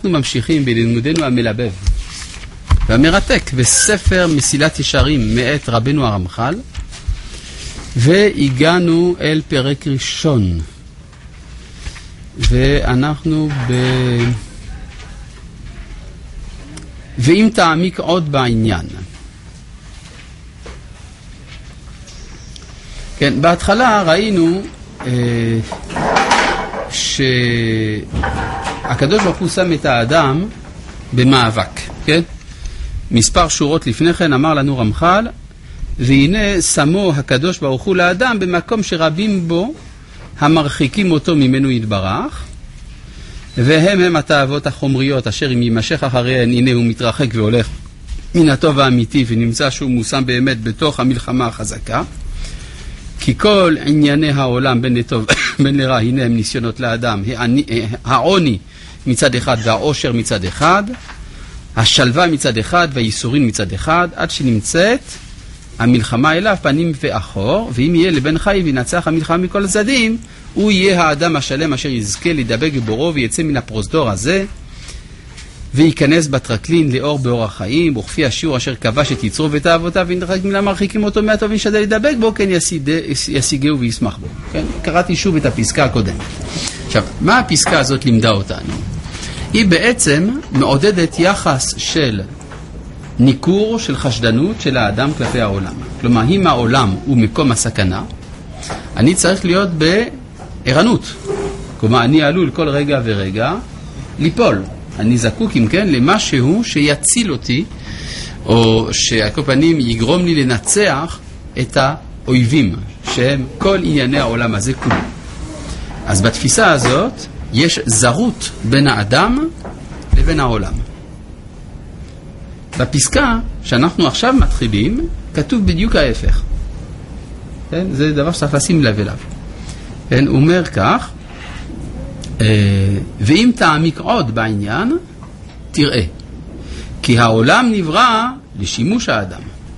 אנחנו ממשיכים בלימודנו המלבב והמרתק בספר מסילת ישרים מאת רבנו הרמח"ל, והגענו אל פרק ראשון, ואנחנו ואם תעמיק עוד בעניין. כן, בהתחלה ראינו שהקדוש ברוך הוא שם את האדם במאבק, כן? מספר שורות לפני כן אמר לנו רמח"ל, והנה שמו הקדוש ברוך הוא לאדם במקום שרבים בו המרחיקים אותו ממנו יתברך, והם התאוות החומריות אשר אם יימשך אחריהן הנה הוא מתרחק והולך מן הטוב האמיתי ונמצא שהוא מושם באמת בתוך המלחמה החזקה. כי כל ענייני העולם בין לטוב בין לרע הנה הם ניסיונות לאדם, העוני מצד אחד והעושר מצד אחד, השלווה מצד אחד והייסורים מצד אחד, עד שנמצאת המלחמה אליו פנים ואחור. ואם יהיה לבן חי וינצח המלחמה מכל הצדדים, הוא יהיה האדם השלם אשר יזכה לדבק בבורו ויצא מן הפרוזדור הזה וייכנס בטרקלין לאור באור החיים, וכפי השיעור אשר כבש את יצרו ואת אהבותיו ונדחק מן המרחיקים אותו מהטוב ונשתדל לדבק בו, כן ישיגהו וישמח בו. כן? קראתי שוב את הפסקה הקודמת. עכשיו, מה הפסקה הזאת לימדה אותנו? היא בעצם מעודדת יחס של ניכור, של חשדנות של האדם כלפי העולם. כלומר, אם העולם הוא מקום הסכנה, אני צריך להיות בערנות. כלומר, אני עלול כל רגע ורגע ליפול. אני זקוק, אם כן, למשהו שיציל אותי, או שעל כל פנים יגרום לי לנצח את האויבים, שהם כל ענייני העולם הזה כולו. אז בתפיסה הזאת, יש זרות בין האדם לבין העולם. בפסקה שאנחנו עכשיו מתחילים, כתוב בדיוק ההפך. כן? זה דבר שצריך לשים לב אליו. כן? הוא אומר כך, ואם תעמיק עוד בעניין, תראה, כי העולם נברא לשימוש האדם.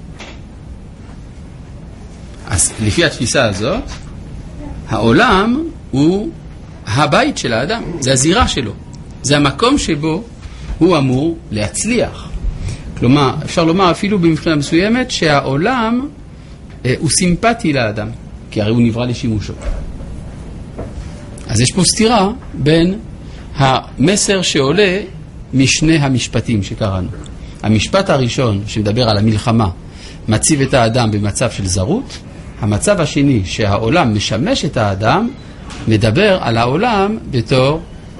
אז לפי התפיסה הזאת, העולם הוא הבית של האדם, זה הזירה שלו, זה המקום שבו הוא אמור להצליח. כלומר, אפשר לומר אפילו במבחינה מסוימת שהעולם הוא סימפטי לאדם, כי הרי הוא נברא לשימושו. אז יש פה סתירה בין המסר שעולה משני המשפטים שקראנו. המשפט הראשון שמדבר על המלחמה מציב את האדם במצב של זרות, המצב השני שהעולם משמש את האדם מדבר על העולם בתור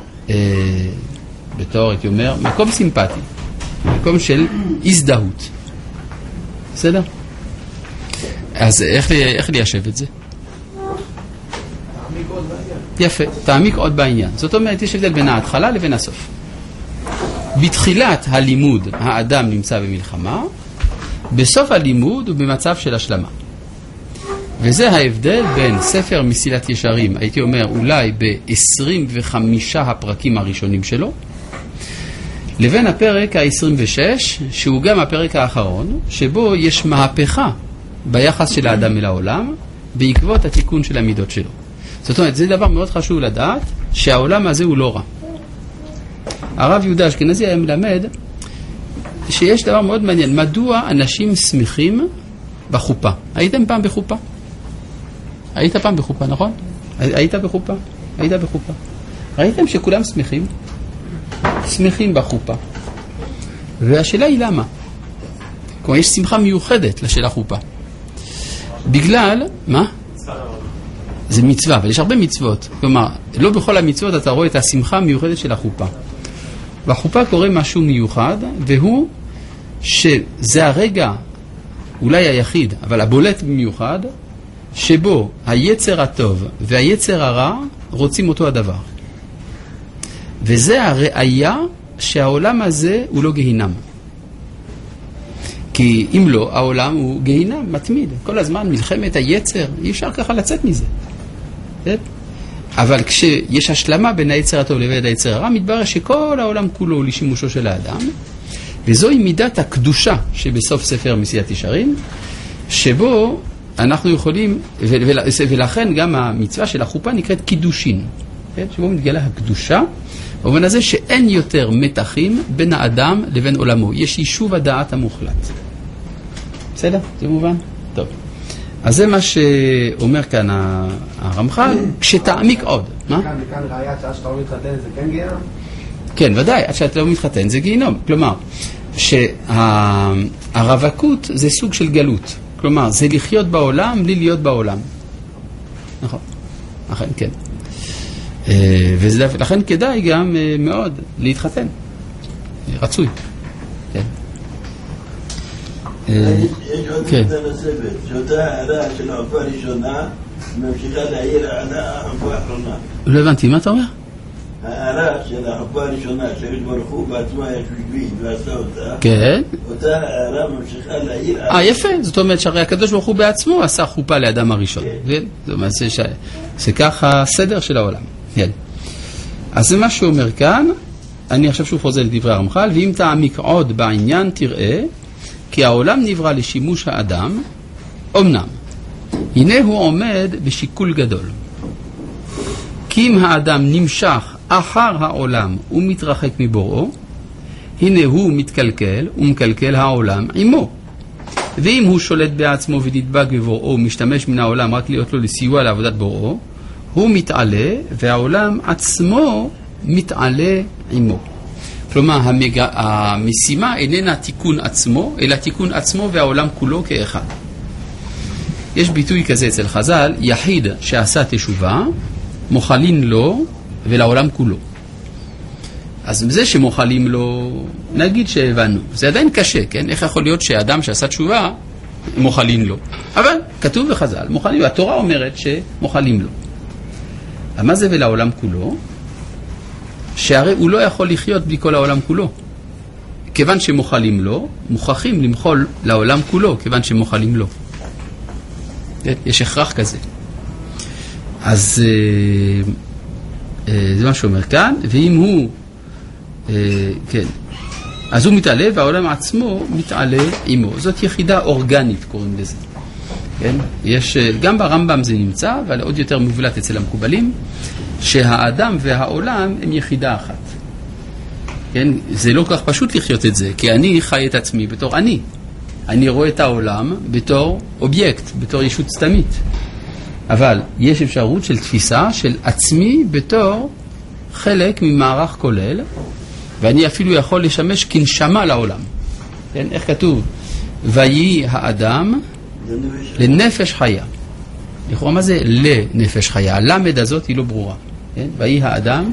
הייתי אומר, מקום סימפטי, מקום של הזדהות. בסדר? אז איך ליישב את זה? יפה, תעמיק עוד בעניין. זאת אומרת, יש הבדל בין ההתחלה לבין הסוף. בתחילת הלימוד האדם נמצא במלחמה, בסוף הלימוד הוא במצב של השלמה. וזה ההבדל בין ספר מסילת ישרים, הייתי אומר אולי ב-25 הפרקים הראשונים שלו, לבין הפרק ה-26, שהוא גם הפרק האחרון, שבו יש מהפכה ביחס של האדם אל העולם, בעקבות התיקון של המידות שלו. זאת אומרת, זה דבר מאוד חשוב לדעת, שהעולם הזה הוא לא רע. הרב יהודה אשכנזי היה מלמד, שיש דבר מאוד מעניין, מדוע אנשים שמחים בחופה. הייתם פעם בחופה? היית פעם בחופה, נכון? היית בחופה? היית בחופה. ראיתם שכולם שמחים? שמחים בחופה. והשאלה היא למה? כלומר, יש שמחה מיוחדת לשאלה חופה. בגלל, מה? זה מצווה, אבל יש הרבה מצוות. כלומר, לא בכל המצוות אתה רואה את השמחה המיוחדת של החופה. בחופה קורה משהו מיוחד, והוא שזה הרגע, אולי היחיד, אבל הבולט במיוחד, שבו היצר הטוב והיצר הרע רוצים אותו הדבר. וזה הראיה שהעולם הזה הוא לא גהינם. כי אם לא, העולם הוא גהינם, מתמיד. כל הזמן מלחמת היצר, אי אפשר ככה לצאת מזה. אבל כשיש השלמה בין היצר הטוב לבין היצר הרע, מתברר שכל העולם כולו הוא לשימושו של האדם, וזוהי מידת הקדושה שבסוף ספר מסילת ישרים, שבו אנחנו יכולים, ולכן גם המצווה של החופה נקראת קידושין. כן? שבו מתגלה הקדושה, במובן הזה שאין יותר מתחים בין האדם לבין עולמו. יש יישוב הדעת המוחלט. בסדר? זה מובן? טוב. אז זה מה שאומר כאן הרמח"ל, כשתעמיק עוד. מה? מכאן ראייה שעד שאתה לא מתחתן זה כן גיהנום? כן, ודאי, עד שאתה לא מתחתן זה גיהנום. כלומר, שהרווקות זה סוג של גלות. כלומר, זה לחיות בעולם בלי להיות בעולם. נכון. אכן, כן. ולכן כדאי גם מאוד להתחתן. רצוי. כן. יש עוד נקודה נוספת, שאותה הערה של העפה הראשונה ממשיכה להעיר העפה האחרונה. לא הבנתי, מה אתה אומר? הערה של העפה הראשונה, שהקדוש ברוך הוא בעצמו היה שושבי ועשה אותה, כן. אותה הערה ממשיכה להעיר. יפה, זאת אומרת שהרי הקדוש ברוך הוא בעצמו עשה חופה לאדם הראשון. כן. זאת אומרת זה ככה הסדר של העולם. כן. אז זה מה שהוא אומר כאן, אני עכשיו שוב חוזר לדברי הרמח"ל, ואם תעמיק עוד בעניין תראה, כי העולם נברא לשימוש האדם, אמנם, הנה הוא עומד בשיקול גדול. כי אם האדם נמשך אחר העולם ומתרחק מבוראו, הנה הוא מתקלקל ומקלקל העולם עמו. ואם הוא שולט בעצמו ונדבק בבוראו ומשתמש מן העולם רק להיות לו לסיוע לעבודת בוראו, הוא מתעלה והעולם עצמו מתעלה עמו. כלומר, המשימה איננה תיקון עצמו, אלא תיקון עצמו והעולם כולו כאחד. יש ביטוי כזה אצל חז"ל, יחיד שעשה תשובה, מוחלין לו ולעולם כולו. אז זה שמוחלים לו, נגיד שהבנו. זה עדיין קשה, כן? איך יכול להיות שאדם שעשה תשובה, מוחלין לו? אבל כתוב בחז"ל, מוחלים לו. התורה אומרת שמוחלים לו. מה זה ולעולם כולו? שהרי הוא לא יכול לחיות בלי כל העולם כולו. כיוון שמוחלים לו, מוכרחים למחול לעולם כולו, כיוון שמוחלים לו. יש הכרח כזה. אז זה מה שאומר כאן, ואם הוא, כן, אז הוא מתעלה והעולם עצמו מתעלה עמו. זאת יחידה אורגנית קוראים לזה. כן? יש, גם ברמב"ם זה נמצא, אבל עוד יותר מובלט אצל המקובלים, שהאדם והעולם הם יחידה אחת. כן? זה לא כל כך פשוט לחיות את זה, כי אני חי את עצמי בתור אני. אני רואה את העולם בתור אובייקט, בתור ישות סתמית. אבל יש אפשרות של תפיסה של עצמי בתור חלק ממערך כולל, ואני אפילו יכול לשמש כנשמה לעולם. כן? איך כתוב? ויהי האדם לנפש חיה. לכאורה מה זה לנפש חיה? הלמד הזאת היא לא ברורה. כן? ויהי האדם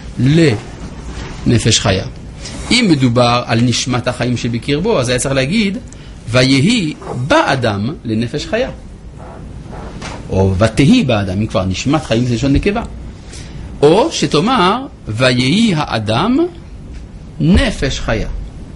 לנפש חיה. אם מדובר על נשמת החיים שבקרבו, אז היה צריך להגיד ויהי באדם לנפש חיה. או ותהי באדם, אם כבר נשמת חיים זה לשון נקבה. או שתאמר ויהי האדם נפש חיה.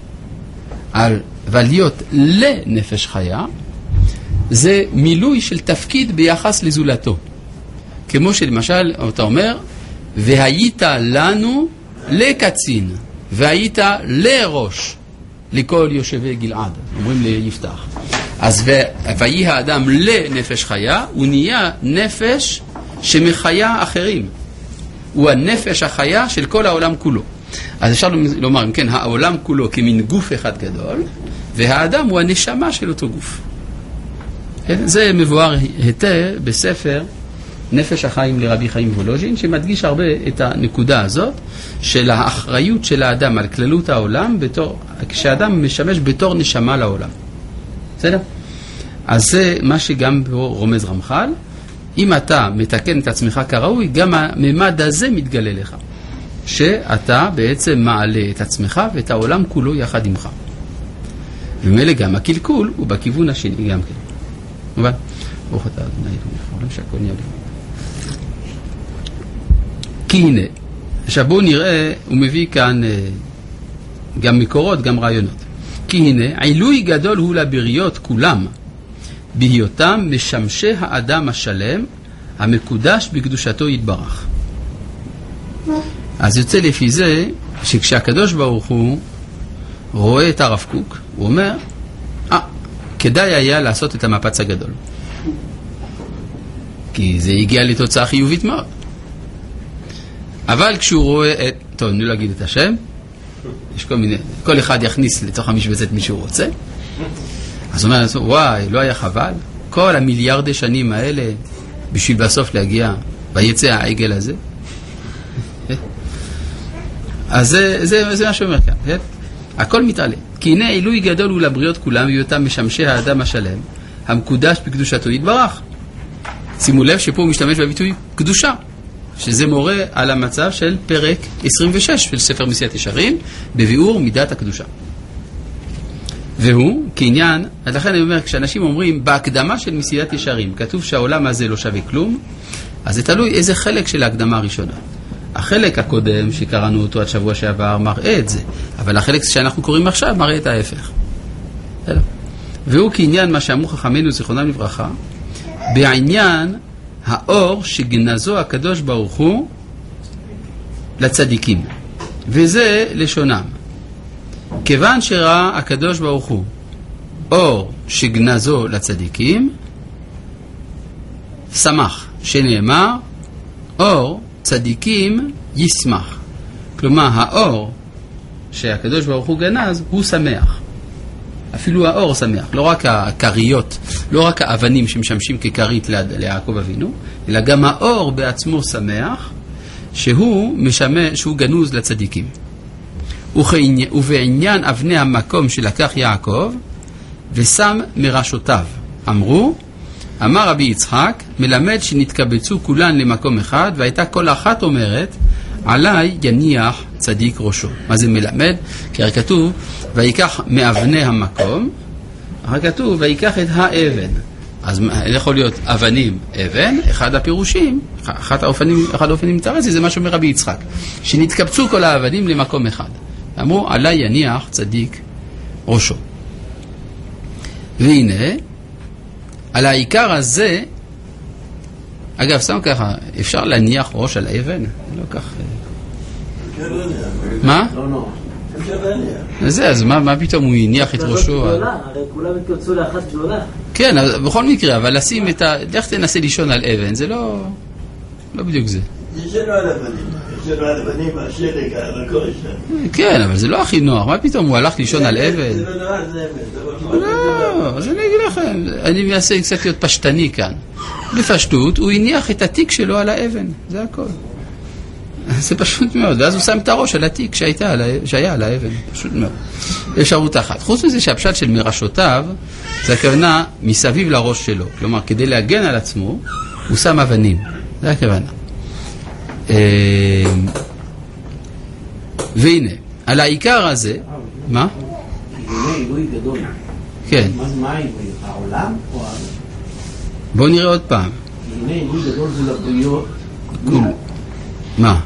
אבל להיות לנפש חיה זה מילוי של תפקיד ביחס לזולתו. כמו שלמשל אתה אומר והיית לנו לקצין והיית לראש לכל יושבי גלעד, אומרים ליפתח. אז ויהי האדם לנפש חיה, הוא נהיה נפש שמחיה אחרים. הוא הנפש החיה של כל העולם כולו. אז אפשר לומר, אם כן, העולם כולו כמין גוף אחד גדול, והאדם הוא הנשמה של אותו גוף. זה מבואר היטב בספר נפש החיים לרבי חיים וולוז'ין, שמדגיש הרבה את הנקודה הזאת של האחריות של האדם על כללות העולם, כשאדם משמש בתור נשמה לעולם. בסדר? אז זה מה שגם רומז רמח"ל. אם אתה מתקן את עצמך כראוי, גם הממד הזה מתגלה לך. שאתה בעצם מעלה את עצמך ואת העולם כולו יחד עמך. ומילא גם הקלקול הוא בכיוון השני גם כן. מובן? ברוך אתה אדוני אלוהינו מלך שהכל נהיה בדברו. כי הנה, עכשיו בואו נראה, הוא מביא כאן גם מקורות, גם רעיונות. כי הנה, עילוי גדול הוא לבריות כולם, בהיותם משמשי האדם השלם, המקודש בקדושתו יתברך. אז יוצא לפי זה, שכשהקדוש ברוך הוא רואה את הרב קוק, הוא אומר, כדאי היה לעשות את המפץ הגדול. כי זה הגיע לתוצאה חיובית מאוד. אבל כשהוא רואה את... טוב, אני לא אגיד את השם. יש כל מיני... כל אחד יכניס לתוך המשבצת מי שהוא רוצה. אז הוא אומר לעצמו, וואי, לא היה חבל? כל המיליארדי שנים האלה, בשביל בסוף להגיע, ויצא העגל הזה. אז זה מה שאומר כאן, כן? הכל מתעלה. כי הנה עילוי גדול הוא לבריות כולם, בהיותם משמשי האדם השלם, המקודש בקדושתו יתברך. שימו לב שפה הוא משתמש בביטוי קדושה, שזה מורה על המצב של פרק 26 של ספר מסיעת ישרים, בביאור מידת הקדושה. והוא, כעניין, לכן אני אומר, כשאנשים אומרים, בהקדמה של מסיעת ישרים, כתוב שהעולם הזה לא שווה כלום, אז זה תלוי איזה חלק של ההקדמה הראשונה. החלק הקודם שקראנו אותו עד שבוע שעבר מראה את זה, אבל החלק שאנחנו קוראים עכשיו מראה את ההפך. והוא כעניין מה שאמרו חכמינו זיכרונם לברכה, בעניין האור שגנזו הקדוש ברוך הוא לצדיקים, וזה לשונם. כיוון שראה הקדוש ברוך הוא אור שגנזו לצדיקים, שמח, שנאמר אור צדיקים ישמח. כלומר, האור שהקדוש ברוך הוא גנז, הוא שמח. אפילו האור שמח. לא רק הקריות, לא רק האבנים שמשמשים כקרית ליעקב אבינו, אלא גם האור בעצמו שמח, שהוא גנוז לצדיקים. ובעניין אבני המקום שלקח יעקב, ושם מראשותיו. אמר רבי יצחק, מלמד שנתקבצו כולן למקום אחד, והייתה כל אחת אומרת, עליי יניח צדיק ראשו. מה זה מלמד? כי הרי כתוב, ויקח מאבני המקום, הרי כתוב, ויקח את האבן. אז יכול להיות אבנים אבן, אחד הפירושים, אחד האופנים מתארץ, זה מה שאומר רבי יצחק, שנתקבצו כל האבנים למקום אחד. אמרו, עליי יניח צדיק ראשו. והנה, על העיקר הזה, אגב, סתם ככה, אפשר להניח ראש על האבן? לא כך... מה? לא. אפשר אז מה פתאום הוא יניח את ראשו? הרי כולם התקבצו לאחת גדולה. כן, בכל מקרה, אבל לשים את ה... דרך תנסה לישון על אבן, זה לא בדיוק זה. ישנו על אבנים. ישנו על אבנים, השלג, על הקורש. כן, אבל זה לא הכי נוח. מה פתאום הוא הלך לישון על אבן? זה לא נוח, זה אמת. לא, אז אני אגיד לכם, אני מנסה קצת להיות פשטני כאן. בפשטות, הוא הניח את התיק שלו על האבן, זה הכל. זה פשוט מאוד, ואז הוא שם את הראש על התיק שהיה על האבן, פשוט מאוד. אפשרות אחת. חוץ מזה שהפשט של מראשותיו, זה הכוונה מסביב לראש שלו. כלומר, כדי להגן על עצמו, הוא שם אבנים. זה הכוונה. והנה, על העיקר הזה, מה? זה עילוי גדול. כן. מה העילוי? העולם או העולם? בואו נראה עוד פעם. הנה עילוי גדול זה לבריות. מה?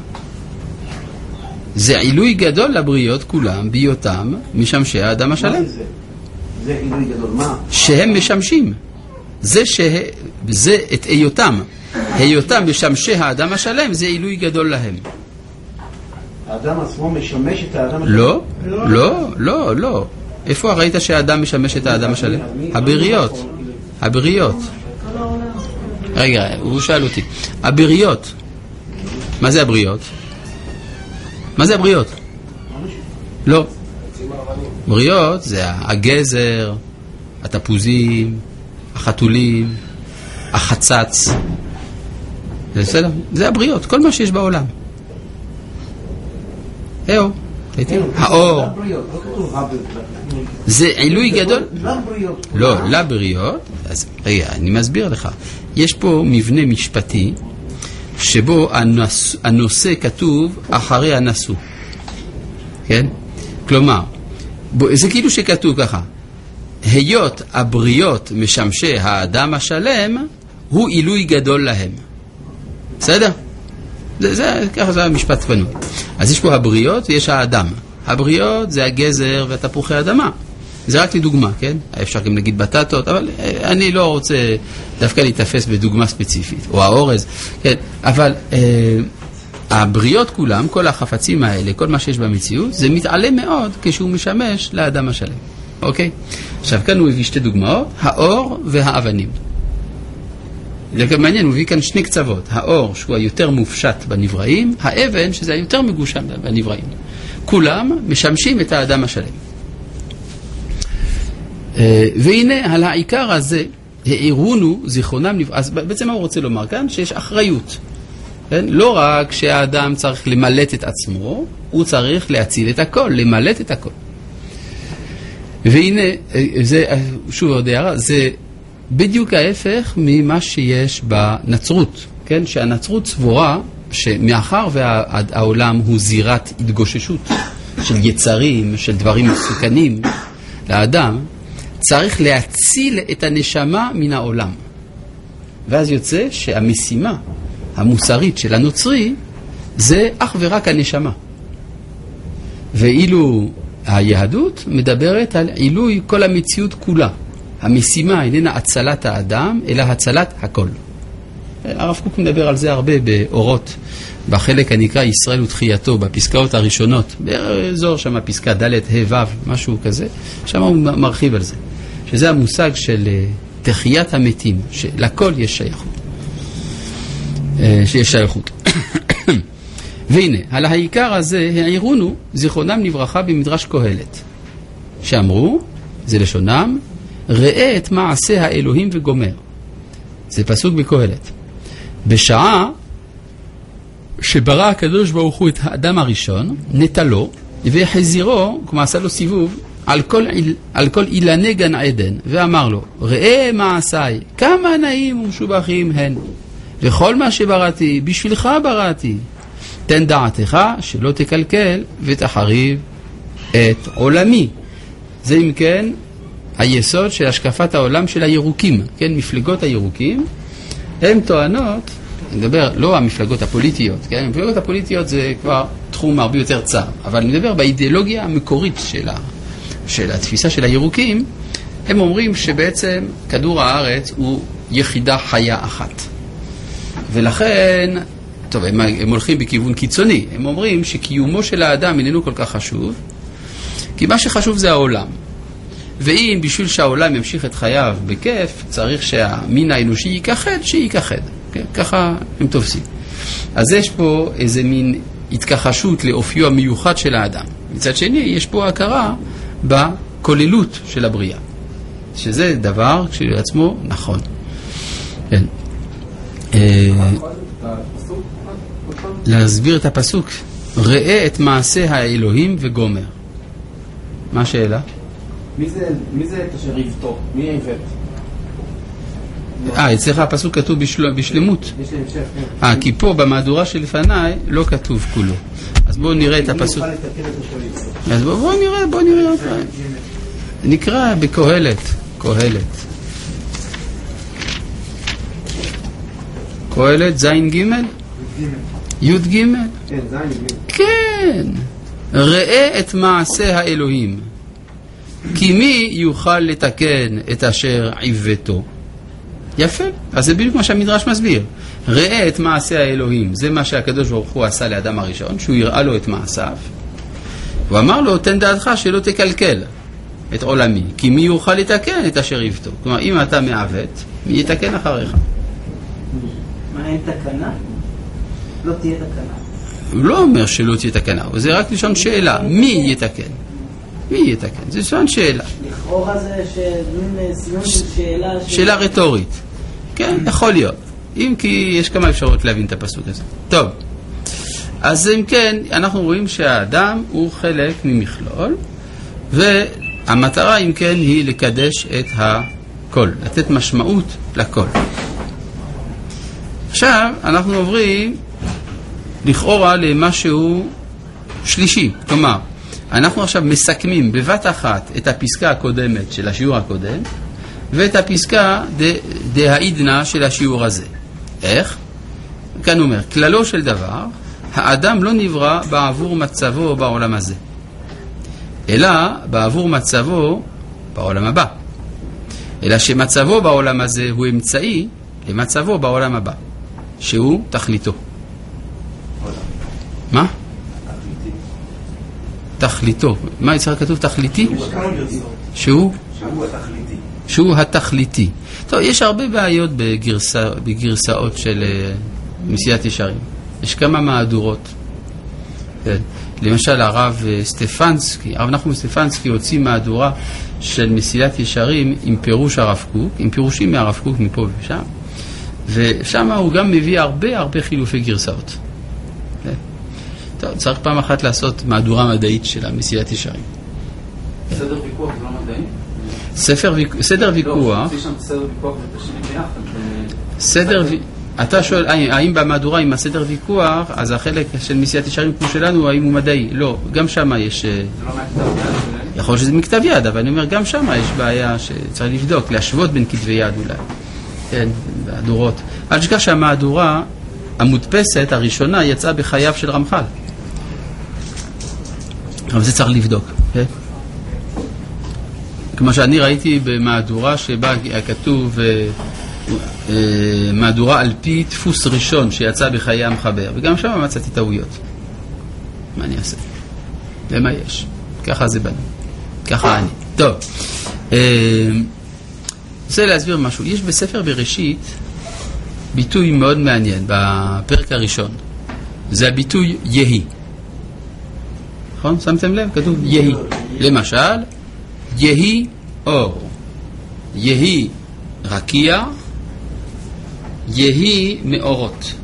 זה עילוי גדול לבריות כולם, בהיותם משמשי האדם השלם. מה זה? זה עילוי גדול, מה? שהם משמשים. זה את היותם משמשי האדם השלם, זה עילוי גדול להם. האדם עצמו משמש את האדם השלם? לא. איפה ראית שהאדם משמש את האדם השלם? הבריות. רגע, הוא שאל אותי. הבריות. מה זה הבריות? לא. בריות זה הגזר, התפוזים, החתולים, החצץ. זה בסדר? זה הבריות, כל מה שיש בעולם. האור. זה עילוי גדול? לא, לבריות. אז רגע, אני מסביר לך. יש פה מבנה משפטי שבו הנושא כתוב אחרי הנשוא. כן? כלומר, זה כאילו שכתוב ככה, היות הבריות משמשי האדם השלם, הוא עילוי גדול להם. בסדר? ככה זה המשפט פנו. אז יש פה הבריות ויש האדם. הבריות זה הגזר והתפוחי האדמה. זה רק לדוגמה, כן? אפשר גם להגיד בטטות, אבל אני לא רוצה דווקא להתאפס בדוגמה ספציפית, או האורז, כן? אבל הבריות כולם, כל החפצים האלה, כל מה שיש במציאות, זה מתעלה מאוד כשהוא משמש לאדם השלם. אוקיי? עכשיו כאן הוא הביא שתי דוגמאות, האור והאבנים. מעניין, הוא מביא כאן שני קצוות, האור שהוא היותר מופשט בנבראים, האבן שזה היותר מגושם בנבראים. כולם משמשים את האדם השלם. והנה על העיקר הזה העירונו זיכרונם נברא. אז בעצם מה הוא רוצה לומר כאן? שיש אחריות. כן? לא רק שהאדם צריך למלט את עצמו, הוא צריך להציל את הכל, למלט את הכל. והנה, זה, שוב עוד הערה, זה בדיוק ההפך ממה שיש בנצרות. כן? שהנצרות סבורה שמאחר והעולם הוא זירת התגוששות של יצרים, של דברים מסוכנים לאדם, צריך להציל את הנשמה מן העולם. ואז יוצא שהמשימה המוסרית של הנוצרי זה אך ורק הנשמה. ואילו היהדות מדברת על עילוי כל המציאות כולה. המשימה איננה הצלת האדם, אלא הצלת הכל. הרב קוק מדבר על זה הרבה באורות, בחלק הנקרא ישראל ותחייתו, בפסקאות הראשונות, באזור שם פסקה ד' ה' ו', משהו כזה, שם הוא מרחיב על זה. שזה המושג של תחיית המתים, שלכל יש שייכות. שיש שייכות. והנה, על העיקר הזה העירונו זיכרונם נברכה במדרש קהלת, שאמרו, זה לשונם, ראה את מעשה האלוהים וגומר. זה פסוק בקהלת. בשעה שברא הקדוש ברוך הוא את האדם הראשון, נטלו והחזירו, כלומר עשה לו סיבוב, על כל אילני גן עדן, ואמר לו, ראה מעשיי, כמה נעים ומשובחים הן, וכל מה שבראתי, בשבילך בראתי, תן דעתך שלא תקלקל ותחריב את עולמי. זה אם כן היסוד של השקפת העולם של הירוקים, כן, מפלגות הירוקים, הן טוענות, אני מדבר לא המפלגות הפוליטיות, כן, המפלגות הפוליטיות זה כבר תחום הרבה יותר צר, אבל אני מדבר באידיאולוגיה המקורית של התפיסה של הירוקים, הם אומרים שבעצם כדור הארץ הוא יחידה חיה אחת. ולכן, טוב, הם הולכים בכיוון קיצוני, הם אומרים שקיומו של האדם איננו כל כך חשוב, כי מה שחשוב זה העולם. ואם בשביל שהעולם ימשיך את חייו בכיף, צריך שהמין האנושי ייכחד, שייכחד. כן? ככה הם תופסים. אז יש פה איזה מין התכחשות לאופיו המיוחד של האדם. מצד שני, יש פה הכרה בכוללות של הבריאה. שזה דבר כשלעצמו נכון. כן. להסביר את הפסוק. ראה את מעשה האלוהים וגומר. מה השאלה? מי זה את אשר יבטו? מי העיוות? אצלך הפסוק כתוב בשלמות. יש לי המשך, כן. כי פה במהדורה שלפניי לא כתוב כולו. אז בואו נראה את הפסוק. אז בואו נראה עוד פעם. נקרא בקהלת. קהלת זין ג' י' ג'. כן, זין ג'. כן. ראה את מעשה האלוהים. כי מי יוכל לתקן את אשר עיוותו? יפה. אז זה בדיוק מה שהמדרש מסביר. ראה את מעשה האלוהים. זה מה שהקדוש ברוך הוא עשה לאדם הראשון, שהוא יראה לו את מעשיו. הוא אמר לו, תן דעתך שלא תקלקל את עולמי. כי מי יוכל לתקן את אשר עיוותו? כלומר, אם אתה מעוות, מי יתקן אחריך? מה, אין תקנה? לא תהיה תקנה. הוא לא אומר שלא תהיה תקנה, זה רק לשון שאלה. מי יתקן? מי יתקן? זה לשון שאלה. לכאורה זה סיום של שאלה. שאלה רטורית. כן, יכול להיות. אם כי יש כמה אפשרות להבין את הפסוק הזה. טוב. אז אם כן, אנחנו רואים שהאדם הוא חלק ממכלול, והמטרה אם כן היא לקדש את הכל, לתת משמעות לכל. עכשיו אנחנו עוברים לכאורה למשהו שלישי. כלומר, אנחנו עכשיו מסכמים בבת אחת את הפסקה הקודמת של השיעור הקודם, ואת הפסקה דהאידנה של השיעור הזה. איך? כאן הוא אומר, כללו של דבר, האדם לא נברא בעבור מצבו בעולם הזה, אלא בעבור מצבו בעולם הבא. אלא שמצבו בעולם הזה הוא אמצעי למצבו בעולם הבא, שהוא תכליתו. מה? תכליתו. מה יצר כתוב? תכליתי? שהוא? שהוא התכליתי. שהוא התכליתי. טוב, יש הרבה בעיות בגרסאות של מסילת ישרים. יש כמה מהדורות. כן. למשל, הרב סטפנסקי, הרב נחום סטפנסקי הוציא מהדורה של מסילת ישרים עם פירוש הרב קוק, עם פירושים מהרב קוק מפה ושם, ושם הוא גם מביא הרבה חילופי גרסאות. כן. טוב, צריך פעם אחת לעשות מהדורה מדעית של המסילת ישרים. סדר ויכוח זה לא מדעי? סדר ויכוח... לא, יש שם סדר ויכוח ותשאירים ביחד. סדר ויכוח... אתה שואל, האם במהדורה עם הסדר ויכוח, אז החלק של מסילת ישרים כמו שלנו, האם הוא מדעי? לא, גם שם יש... זה לא מכתב יד? יכול שזה מכתב יד, אבל אני אומר, גם שם יש בעיה שצריך לבדוק, להשוות בין כתבי יד אולי. כן, מהדורות. אל תשכח שהמהדורה המודפסת הראשונה יצאה בחייו של רמח"ל. אבל זה צריך לבדוק, כן? כמו שאני ראיתי במהדורה שבה כתוב מהדורה על פי דפוס ראשון שיצא בחיי המחבר, וגם שם מצאתי טעויות. מה אני אעשה? ומה יש? ככה זה בנו. ככה אני. טוב. רוצה להסביר משהו. יש בספר בראשית ביטוי מאוד מעניין בפרק הראשון. זה הביטוי יהי. נכון? שמתם לב? כתוב יהי. למשל, יהי אור. יהי רקיע. יהי מאורות.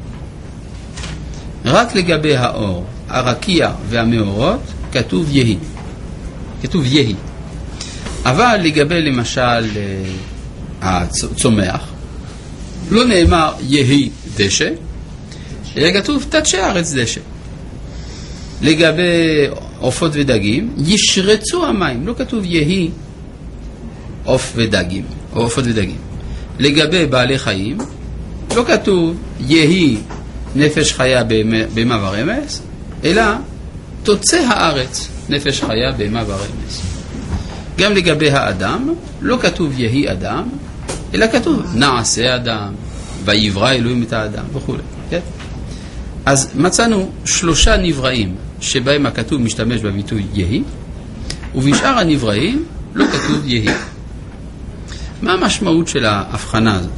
רק לגבי האור, הרקיע והמאורות כתוב יהי. כתוב יהי. אבל לגבי למשל הצומח, לא נאמר יהי דשא, אלא כתוב תדשא הארץ דשא. לגבי עופות ודגים, ישרצו המים, לא כתוב יהי עוף ודגים, או עופות ודגים. לגבי בעלי חיים, לא כתוב יהי נפש חיה בהמה ורמס, אלא תוצא הארץ נפש חיה בהמה ורמס. גם לגבי האדם, לא כתוב יהי אדם, אלא כתוב נעשה אדם, ויברא אלוהים את האדם וכו'. כן? אז מצאנו 3 נבראים שבהם הכתוב משתמש בביטוי יהי, ובשאר הנבראים לא כתוב יהי. מה המשמעות של ההבחנה הזאת?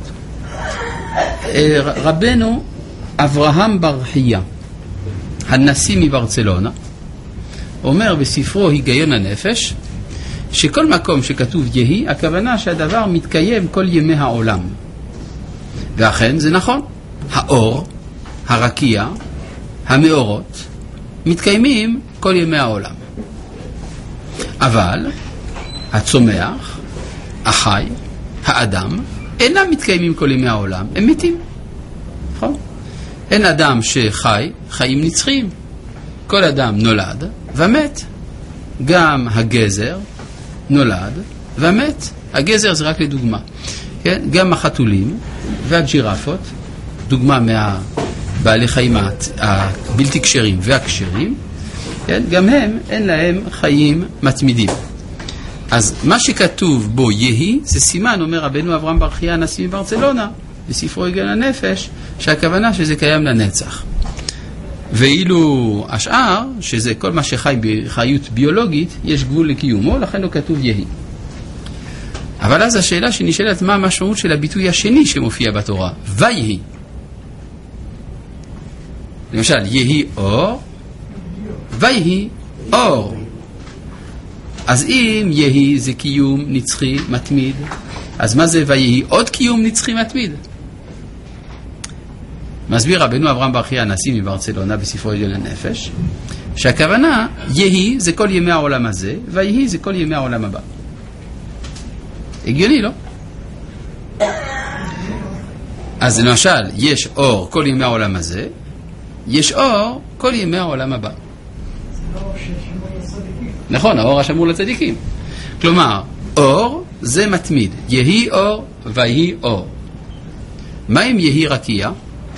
רבנו אברהם ברכיה, הנשיא מברצלונה, אומר בספרו היגיון הנפש, שכל מקום שכתוב יהי, הכוונה שהדבר מתקיים כל ימי העולם. ואכן זה נכון. האור, הרקיע, המאורות, מתקיימים כל ימי העולם. אבל הצומח, החי, האדם, אינם מתקיימים כל ימי העולם, הם מתים. נכון? אין אדם שחי, חיים נצחיים. כל אדם נולד ומת. גם הגזר נולד ומת. הגזר זה רק לדוגמה. כן? גם החתולים והג'ירפות, דוגמה מהבעלי חיים הבלתי קשרים והקשרים, כן? גם הם אין להם חיים מתמידים. אז מה שכתוב בו יהי, זה סימן, אומר רבנו אברהם ברכיה, הנשיא מברצלונה, בספרו היגיון הנפש, שהכוונה שזה קיים לנצח. ואילו השאר, שזה כל מה שחי בחיות ביולוגית, יש גבול לקיומו, לכן לא כתוב יהי. אבל אז השאלה שנשאלת, מה המשמעות של הביטוי השני שמופיע בתורה? ויהי. למשל, יהי אור, ויהי אור. אז אם יהי זה קיום נצחי מתמיד, אז מה זה ויהי? עוד קיום נצחי מתמיד. מסביר רבנו אברהם ברכיה, הנשיא מברצלונה, בספרו היגיון הנפש, שהכוונה יהי זה כל ימי העולם הזה, ויהי זה כל ימי העולם הבא. הגיוני, לא? אז למשל, יש אור כל ימי העולם הזה, יש אור כל ימי העולם הבא. נכון, האור השמור לצדיקים. כלומר, אור זה מתמיד. יהי אור ויהי אור. מה אם יהי רקיע?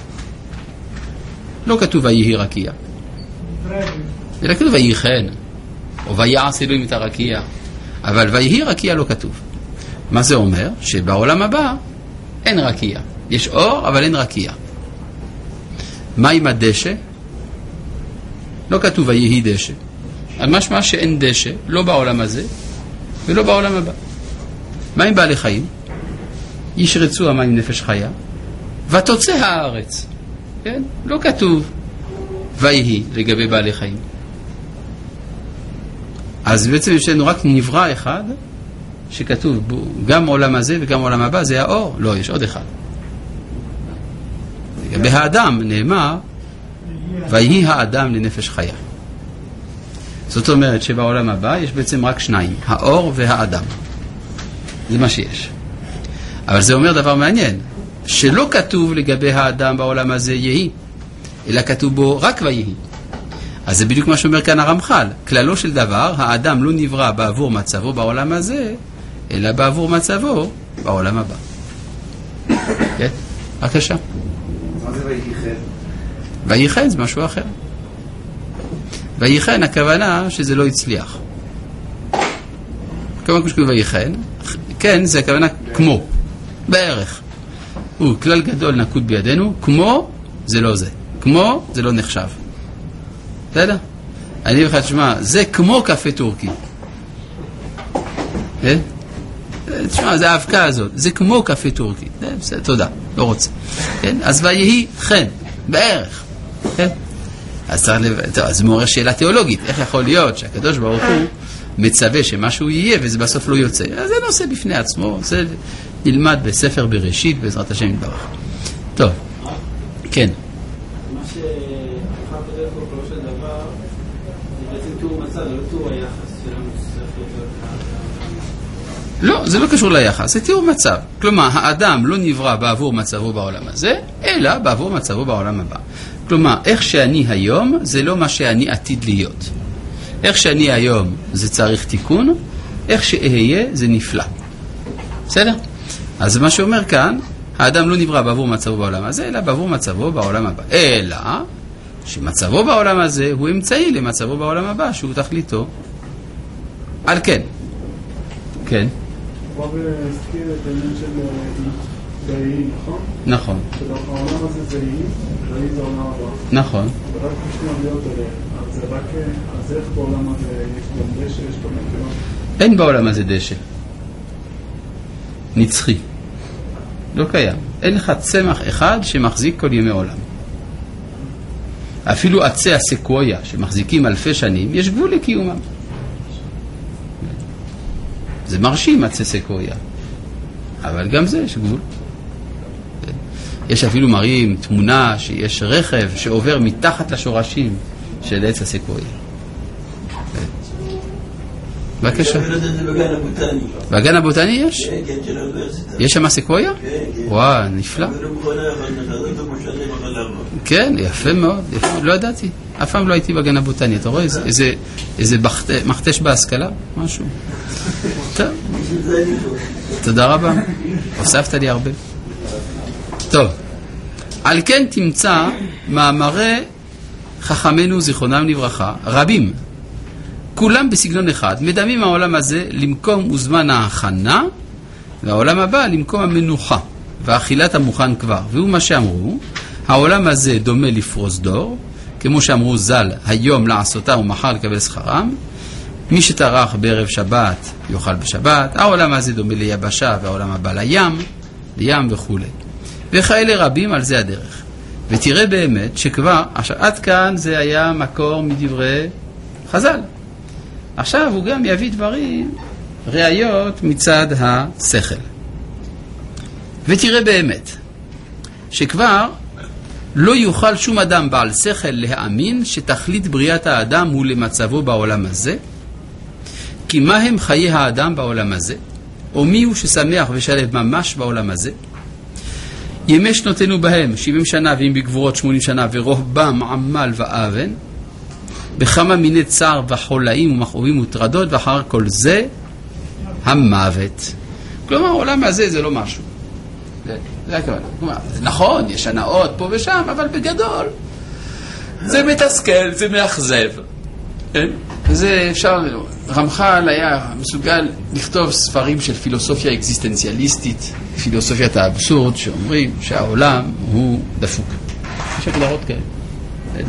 לא כתוב ויהי רקיע. אלא כתוב ויהי חן. או ויעש אלוהים את הרקיע. אבל ויהי רקיע לא כתוב. מה זה אומר? שבעולם הבא אין רקיע. יש אור אבל אין רקיע. מה עם הדשא? לא כתוב ויהי דשא. משמע שאין דשא, לא בעולם הזה ולא בעולם הבא. מה עם בעלי חיים? ישרצו המים נפש חיה, ותוצא הארץ. כן? לא כתוב ויהי לגבי בעלי חיים. אז בעצם יש לנו רק נברא אחד, שכתוב בו, גם עולם הזה וגם עולם הבא, זה האור. לא, יש עוד אחד. לגבי האדם נאמר, ויהי האדם לנפש חיה. זאת אומרת שבעולם הבא יש בעצם רק שניים, האור והאדם. זה מה שיש. אבל זה אומר דבר מעניין, שלא כתוב לגבי האדם בעולם הזה יהי, אלא כתוב בו רק ויהי. אז זה בדיוק מה שאומר כאן הרמח"ל. כללו של דבר, האדם לא נברא בעבור מצבו בעולם הזה, אלא בעבור מצבו בעולם הבא. כן? בבקשה. מה זה וייחן? וייחן זה משהו אחר. וייחן הכוונה שזה לא הצליח. כמו שכתוב וייחן, כן, זה הכוונה כמו, בערך. הוא כלל גדול נקוד בידינו, כמו זה לא זה. כמו זה לא נחשב. בסדר? אני בכלל תשמע, זה כמו קפה טורקי. תשמע, זה האבקה הזאת. זה כמו קפה טורקי. בסדר, תודה, לא רוצה. אז ויהי חן, בערך. אז זה מעורר שאלה תיאולוגית. איך יכול להיות שהקדוש ברוך הוא מצווה שמשהו יהיה וזה בסוף לא יוצא? אז זה נושא בפני עצמו. זה נלמד בספר בראשית, בעזרת השם יתברך. טוב, כן. מה שהפך בדרך כלל כל של דבר, זה בעצם תיאור מצב, זה לא תיאור היחס שלנו לא, זה לא קשור ליחס, זה תיאור מצב. כלומר, האדם לא נברא בעבור מצבו בעולם הזה, אלא בעבור מצבו בעולם הבא. כלומר, איך שאני היום, זה לא מה שאני עתיד להיות. איך שאני היום, זה צריך תיקון, איך שאהיה, זה נפלא. בסדר? אז מה שאומר כאן, האדם לא נברא בעבור מצבו בעולם הזה, אלא בעבור מצבו בעולם הבא. אלא שמצבו בעולם הזה הוא אמצעי למצבו בעולם הבא, שהוא תכליתו. על כן. כן. רב הזכיר את העניין של זהי, נכון? נכון. העולם הזה זהי, זהי זה עולם הבא. נכון. ורק משני עליות אלה, אז זה רק, אז איך בעולם הזה יש גם דשא, יש גם נקרא? אין בעולם הזה דשא. נצחי. לא קיים. אין לך צמח אחד שמחזיק כל ימי עולם. אפילו עצי הסקויה שמחזיקים אלפי שנים, יש גבול לקיומם. זה מרשים עצי סקויה. אבל גם זה יש גבול. יש אפילו מראים תמונה שיש רכב שעובר מתחת לשורשים של עץ הסקויה. בבקשה. בגן הבוטני. בגן הבוטני יש? כן, כן, של האוניברסיטה. יש שם סקויה? כן, כן. וואו, נפלא. כן, יפה מאוד. לא ידעתי. אף פעם לא הייתי בגן הבוטני. אתה רואה איזה מכתש בהשכלה? משהו. טוב. תודה רבה. הוספת לי הרבה. טוב. על כן תמצא מאמרי חכמינו זיכרונם לברכה, רבים, כולם בסגנון אחד, מדמים העולם הזה למקום וזמן ההכנה, והעולם הבא למקום המנוחה, והאכילת המוכן כבר. והוא מה שאמרו, העולם הזה דומה לפרוס דור, כמו שאמרו ז"ל, היום לעשותה ומחר לקבל שכרם, מי שטרח בערב שבת יאכל בשבת, העולם הזה דומה ליבשה והעולם הבא לים וכו'. וכאלה רבים על זה הדרך. ותראה באמת שכבר, עד כאן זה היה מקור מדברי חז"ל. עכשיו הוא גם יביא דברים, ראיות מצד השכל. ותראה באמת, שכבר לא יוכל שום אדם בעל שכל להאמין שתכלית בריאת האדם הוא למצבו בעולם הזה, כי מה הם חיי האדם בעולם הזה, או מי הוא ששמח ושלב ממש בעולם הזה, ימי שנותינו בהם 70 שנה ואם בגבורות 80 שנה ורוחבם עמל ואבן, בכמה מיני צער וחולאים ומכאובים וטרדות, ואחר כל זה המוות. כלומר העולם הזה זה לא משהו. זה הכוונה. כלומר, נכון, יש הנאות פה ושם, אבל בגדול זה מתסכל, זה מאכזב. זה אפשר, רמח"ל היה מסוגל לכתוב ספרים של פילוסופיה אקזיסטנציאליסטית, פילוסופיית האבסורד, שאומרים שהעולם הוא דפוק. יש הגדרות כאלה.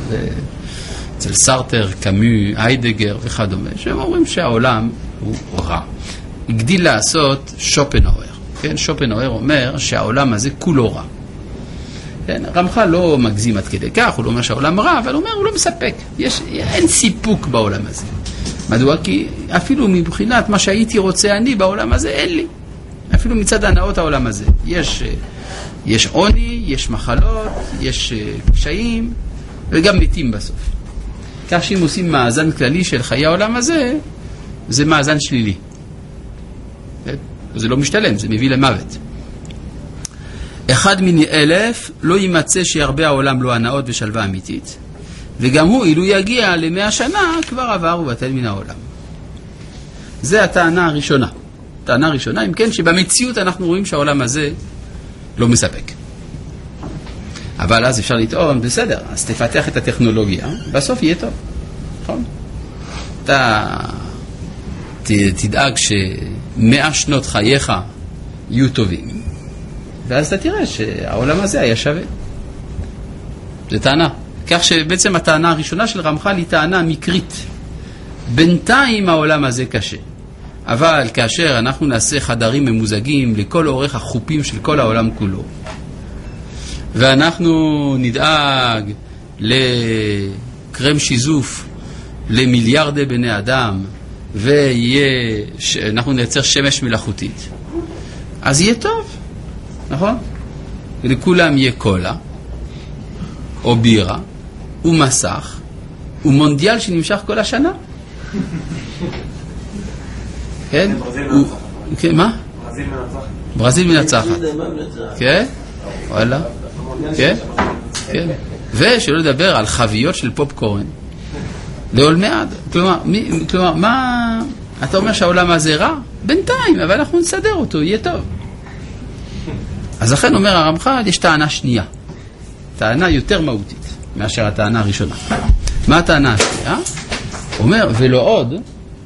אצל סארטר, קאמו, היידגר וכדומה, שהם אומרים שהעולם הוא רע. הגדיל לעשות שופנהאואר. כן? שופנהאואר אומר שהעולם הזה כולו רע. כן? רמח"ל לא מגזים עד כדי כך, הוא לא אומר שהעולם רע, אבל הוא אומר, הוא לא מספק. אין סיפוק בעולם הזה. מדוע? כי אפילו מבחינת מה שהייתי רוצה אני בעולם הזה, אין לי. אפילו מצד הנאות העולם הזה. יש עוני, יש מחלות, יש קשיים, וגם מתים בסוף. כך שאם עושים מאזן כללי של חיי העולם הזה, זה מאזן שלילי. זה לא משתלם, זה מביא למוות. 1 מני 1,000 לא יימצא שירבה העולם לא הנאות ושלווה אמיתית, וגם הוא, אילו יגיע ל100 שנה, כבר עבר ובטל מן העולם. זה הטענה הראשונה. טענה ראשונה, אם כן, שבמציאות אנחנו רואים שהעולם הזה לא מספק. אבל אז אפשר לטעון, בסדר, אז תפתח את הטכנולוגיה, בסוף יהיה טוב. נכון? אתה תדאג ש100 שנות חייך יהיו טובים, ואז אתה תראה שהעולם הזה היה שווה. זה טענה. כך שבעצם הטענה הראשונה של רמח"ל היא טענה מקרית. בינתיים העולם הזה קשה. אבל כאשר אנחנו נעשה חדרים ממוזגים לכל אורך החופים של כל העולם כולו, ואנחנו נדאג לקרם שיזוף למיליארדי בני אדם, ואנחנו נייצר שמש מלאכותית, אז יהיה טוב, נכון? ולכולם יהיה קולה, או בירה, ומסך, ומונדיאל שנמשך כל השנה. כן? מה? ברזיל מנצחת. כן? וואלה. כן? כן. ושלא לדבר על חביות של פופקורן. לעולמי עד. כלומר, מה... אתה אומר שהעולם הזה רע? בינתיים, אבל אנחנו נסדר אותו, יהיה טוב. אז לכן אומר הרמח"ל, יש טענה שנייה. טענה יותר מהותית מאשר הטענה הראשונה. מה הטענה השנייה? אומר, ולא עוד,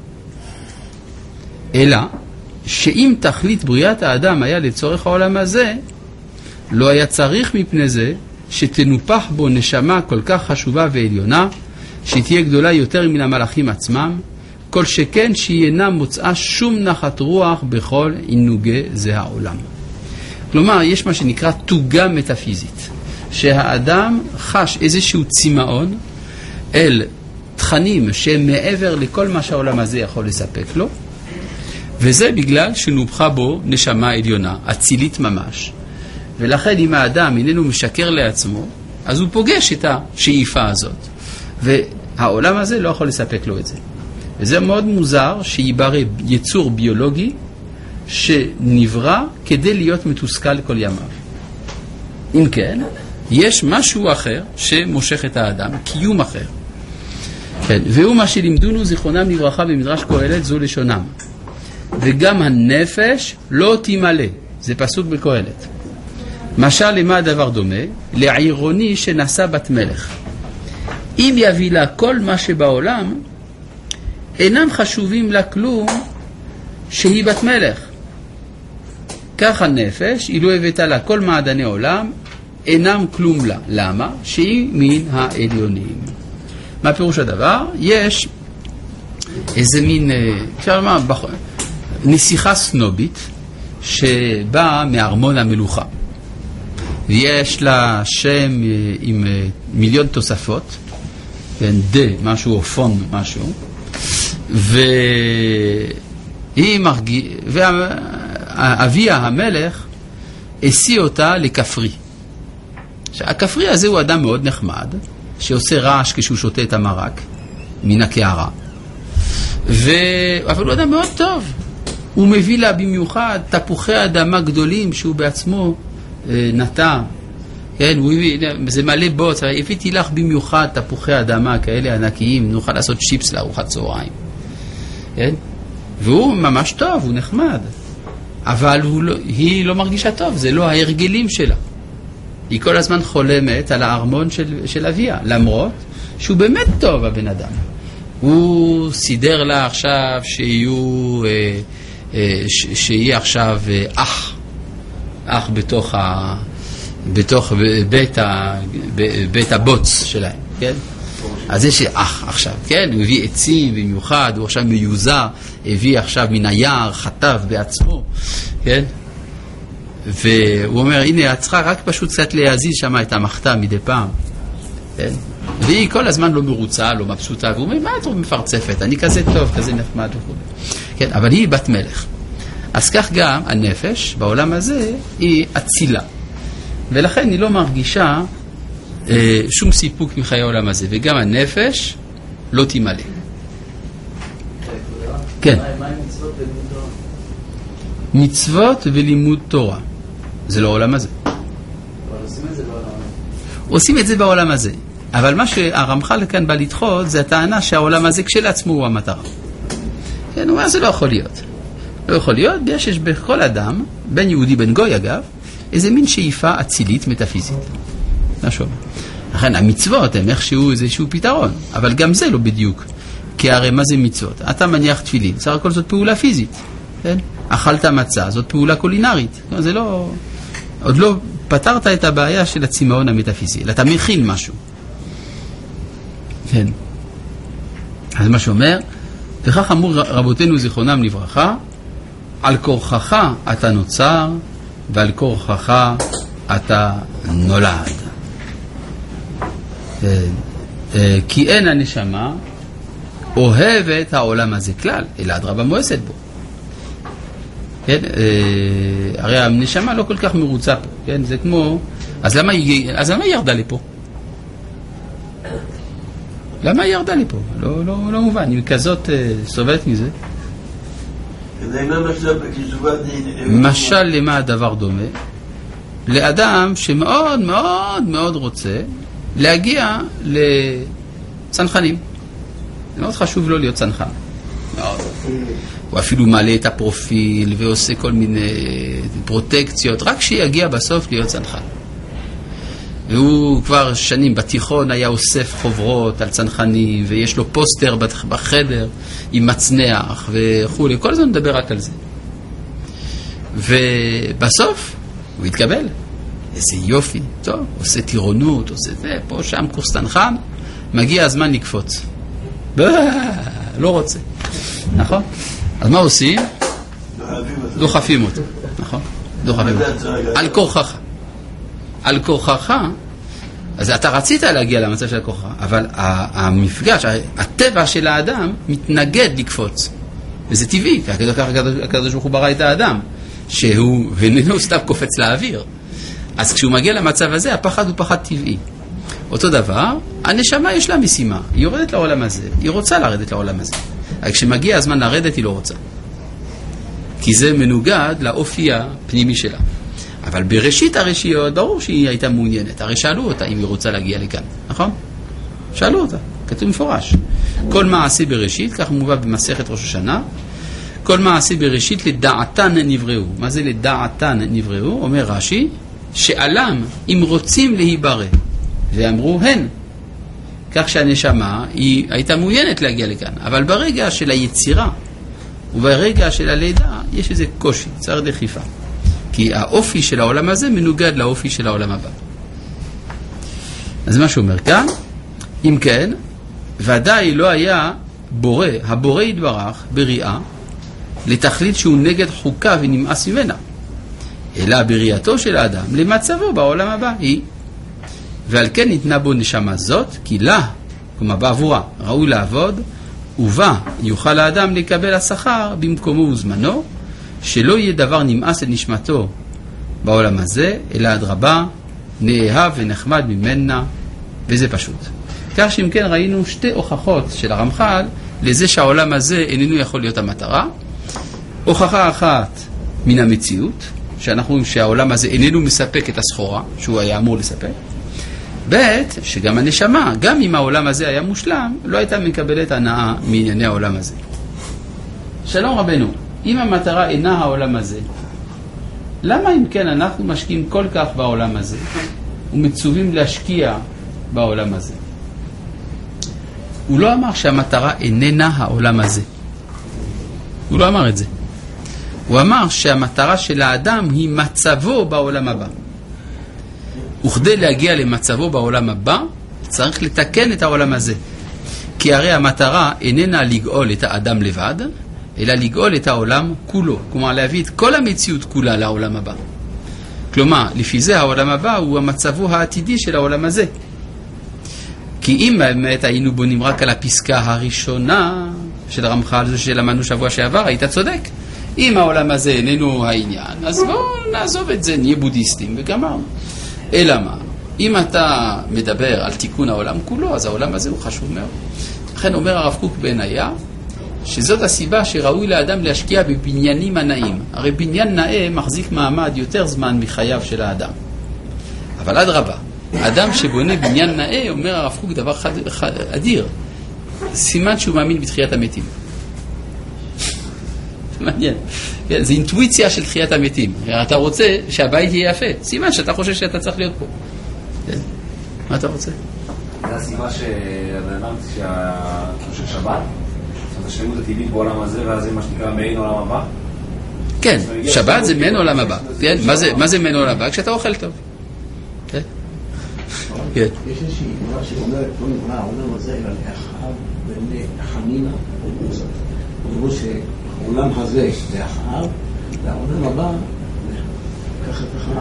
אלא שאם תכלית בריאת האדם היה לצורך העולם הזה, לא היה צריך מפני זה שתנופח בו נשמה כל כך חשובה ועליונה, שתהיה גדולה יותר מן המלאכים עצמם, כל שכן שהיא אינה מוצאה שום נחת רוח בכל עינוגי זה העולם. כלומר, יש מה שנקרא תוגה מטאפיזית, שהאדם חש איזשהו צימאון אל תכנים שהם מעבר לכל מה שהעולם הזה יכול לספק לו, וזה בגלל שנופחה בו נשמה עליונה, אצילית ממש. ולכן אם האדם איננו משקר לעצמו, אז הוא פוגש את השאיפה הזאת. והעולם הזה לא יכול לספק לו את זה. וזה מאוד מוזר שיברא יצור ביולוגי שנברא כדי להיות מתוסכל כל ימיו. אם כן, יש משהו אחר שמושך את האדם, קיום אחר. כן, והוא מה שלימדונו זיכרונם לברכה במדרש קהלת זו לשונם. וגם הנפש לא תמלא. זה פסוק בקהלת. משל למה הדבר דומה? לעירוני שנשא בת מלך. אם יביא לה כל מה שבעולם, אינם חשובים לה כלום שהיא בת מלך. כך הנפש, אילו הבאתה לה כל מעדני עולם, אינם כלום לה. למה? שהיא מן העליונים. מה פירוש הדבר? יש איזה מין, אפשר לומר, נסיכה סנובית שבאה מארמון המלוכה. ויש לה שם עם מיליון תוספות, משהו או פון משהו, ואביה המלך השיא אותה לכפרי. הכפרי הזה הוא אדם מאוד נחמד, שעושה רעש כשהוא שותה את המרק מן הקערה, אבל הוא אדם מאוד טוב. הוא מביא לה במיוחד תפוחי אדמה גדולים שהוא בעצמו נטע. כן, זה מלא בוץ, הבאתי לך במיוחד תפוחי אדמה כאלה ענקיים, נוכל לעשות צ'יפס לארוחת צהריים. כן? והוא ממש טוב, הוא נחמד. אבל היא לא מרגישה טוב, זה לא ההרגלים שלה. היא כל הזמן חולמת על הארמון של אביה, למרות שהוא באמת טוב הבן אדם. הוא סידר לה עכשיו שיהיה עכשיו אח בתוך בית הבוץ שלהם, כן? אז יש אח עכשיו, כן? הוא הביא עצים במיוחד, הוא עכשיו מיוזע הביא עכשיו מן היער, חטב בעצמו, כן? והוא אומר, הנה, את צריכה רק פשוט קצת להזיז שם את המחתה מדי פעם, כן? והיא כל הזמן לא מרוצה, לא מבסוטה, והוא אומר, מה את מפרצפת? אני כזה טוב, כזה נחמד וכו'. כן, אבל היא בת מלך. אז כך גם הנפש בעולם הזה היא אצילה. ולכן היא לא מרגישה שום סיפוק מחיי העולם הזה. וגם הנפש לא תמלא. כן. מה עם מצוות ולימוד תורה? מצוות ולימוד תורה. זה לא העולם הזה. אבל עושים את זה בעולם הזה. עושים את זה בעולם הזה. אבל מה שהרמח"ל כאן בא לדחות זה הטענה שהעולם הזה כשלעצמו הוא המטרה. כן, הוא אומר, זה לא יכול להיות. לא יכול להיות, יש בכל אדם, בין יהודי בין גוי אגב, איזה מין שאיפה אצילית מטאפיזית. משהו. לכן המצוות הם איכשהו איזשהו פתרון, אבל גם זה לא בדיוק. כי הרי מה זה מצוות? אתה מניח תפילין, סך הכל זאת פעולה פיזית. כן? אכלת מצה, זאת פעולה קולינרית. זה לא, עוד לא פתרת את הבעיה של הצמאון המטאפיזי, אלא אתה מכין משהו. כן. אז מה שאומר, וכך אמרו רבותינו זיכרונם לברכה, על כורחך אתה נוצר, ועל כורחך אתה נולד. כי אין הנשמה אוהבת העולם הזה כלל, אלא אדרבה מואסת בו. כן? הרי הנשמה לא כל כך מרוצה פה, כן? זה כמו, אז למה היא ירדה לפה? למה היא ירדה לפה? לא מובן, היא כזאת סובלת מזה. משל למה הדבר דומה? לאדם שמאוד מאוד מאוד רוצה להגיע לצנחנים. מאוד חשוב לו להיות צנחן. מאוד. הוא אפילו מעלה את הפרופיל ועושה כל מיני פרוטקציות, רק שיגיע בסוף להיות צנחן. והוא כבר שנים בתיכון היה אוסף חוברות על צנחנים, ויש לו פוסטר בחדר עם מצנח וכו'. כל הזמן מדבר רק על זה. ובסוף הוא התקבל. איזה יופי. טוב, עושה טירונות, עושה זה, פה שם קורס צנחן. מגיע הזמן לקפוץ. לא רוצה. נכון? אז מה עושים? דוחפים אותו. נכון? דוחפים אותו. על כורחך. על כורחך, אז אתה רצית להגיע למצב של הכורחה, אבל המפגש, הטבע של האדם מתנגד לקפוץ. וזה טבעי, כי הקדוש ברוך הוא ברא את האדם, שהוא איננו סתם קופץ לאוויר. אז כשהוא מגיע למצב הזה, הפחד הוא פחד טבעי. אותו דבר, הנשמה יש לה משימה, היא יורדת לעולם הזה, היא רוצה לרדת לעולם הזה. אבל כשמגיע הזמן לרדת, היא לא רוצה. כי זה מנוגד לאופי הפנימי שלה. אבל בראשית הרשיות, ברור שהיא הייתה מעוניינת. הרי שאלו אותה אם היא רוצה להגיע לכאן, נכון? שאלו אותה, כתוב מפורש. כל מעשה בראשית, כך מובא במסכת ראש השנה, כל מעשה בראשית לדעתן נבראו. מה זה לדעתן נבראו? אומר רש"י, שאלם אם רוצים להיברא. ואמרו הן. כך שהנשמה היא הייתה מעוניינת להגיע לכאן. אבל ברגע של היצירה וברגע של הלידה יש איזה קושי, צריך דחיפה. כי האופי של העולם הזה מנוגד לאופי של העולם הבא. אז מה שאומר כאן, אם כן, ודאי לא היה בורא, הבורא יתברך בריאה, לתכלית שהוא נגד חוקה ונמאס ממנה, אלא בריאתו של האדם למצבו בעולם הבא היא. ועל כן ניתנה בו נשמה זאת, כי לה, כלומר בעבורה, ראוי לעבוד, ובה יוכל האדם לקבל השכר במקומו וזמנו, שלא יהיה דבר נמאס לנשמתו בעולם הזה, אלא אדרבה, נאהב ונחמד ממנה, וזה פשוט. כך שאם כן ראינו שתי הוכחות של הרמח"ל לזה שהעולם הזה איננו יכול להיות המטרה. הוכחה אחת מן המציאות, שאנחנו רואים שהעולם הזה איננו מספק את הסחורה שהוא היה אמור לספק. ב' שגם הנשמה, גם אם העולם הזה היה מושלם, לא הייתה מקבלת הנאה מענייני העולם הזה. שלום רבנו, אם המטרה אינה העולם הזה, למה אם כן אנחנו משקיעים כל כך בעולם הזה ומצווים להשקיע בעולם הזה? הוא לא אמר שהמטרה איננה העולם הזה. הוא לא אמר את זה. הוא אמר שהמטרה של האדם היא מצבו בעולם הבא. וכדי להגיע למצבו בעולם הבא, צריך לתקן את העולם הזה. כי הרי המטרה איננה לגאול את האדם לבד, אלא לגאול את העולם כולו. כלומר, להביא את כל המציאות כולה לעולם הבא. כלומר, לפי זה העולם הבא הוא המצבו העתידי של העולם הזה. כי אם באמת היינו בונים רק על הפסקה הראשונה של הרמח"ל, זו שלמדנו שבוע שעבר, היית צודק. אם העולם הזה איננו העניין, אז בואו נעזוב את זה, נהיה בודהיסטים וגמרנו. אלא מה? אם אתה מדבר על תיקון העולם כולו, אז העולם הזה הוא חשוב מאוד. לכן אומר הרב קוק בעינייה, שזאת הסיבה שראוי לאדם להשקיע בבניינים הנאים. הרי בניין נאה מחזיק מעמד יותר זמן מחייו של האדם. אבל אדרבה, אדם שבונה בניין נאה, אומר הרב קוק דבר אדיר. סימן שהוא מאמין בתחיית המתים. מעניין. זה אינטואיציה של תחיית המתים. אתה רוצה שהבית יהיה יפה. סימן שאתה חושב שאתה צריך להיות פה. מה אתה רוצה? זה הסיבה שהאדם של שבת, השלמות הטבעית בעולם הזה, ואז זה מה שנקרא מעין עולם הבא? כן, שבת זה מעין עולם הבא. מה זה מעין עולם הבא? כשאתה אוכל טוב. כן? יש איזושהי אמרה שאומרת, לא נברא העולם הזה, אלא לאחאב ולחנינה. אמרו שהעולם הזה זה אחאב, והעולם הבא, ככה,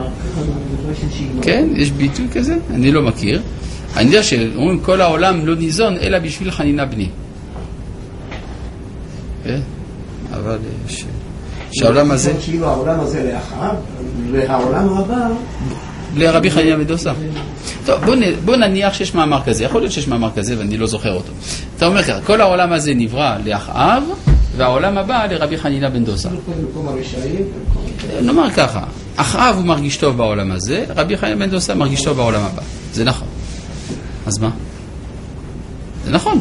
כן, יש ביטוי כזה? אני לא מכיר. אני יודע שאומרים, כל העולם לא ניזון, אלא בשביל חנינה בני. אבל שהעולם הזה... כאילו העולם הזה לאחאב, והעולם הבא... לרבי חנינא בן דוסא. טוב, בוא נניח שיש מאמר כזה. יכול להיות שיש מאמר כזה ואני לא זוכר אותו. אתה אומר ככה, כל העולם הזה נברא לאחאב, והעולם הבא לרבי חנינא בן דוסא. נאמר ככה, אחאב הוא מרגיש טוב בעולם הזה, רבי חנינא בן דוסא מרגיש טוב בעולם הבא. זה נכון. אז מה? זה נכון.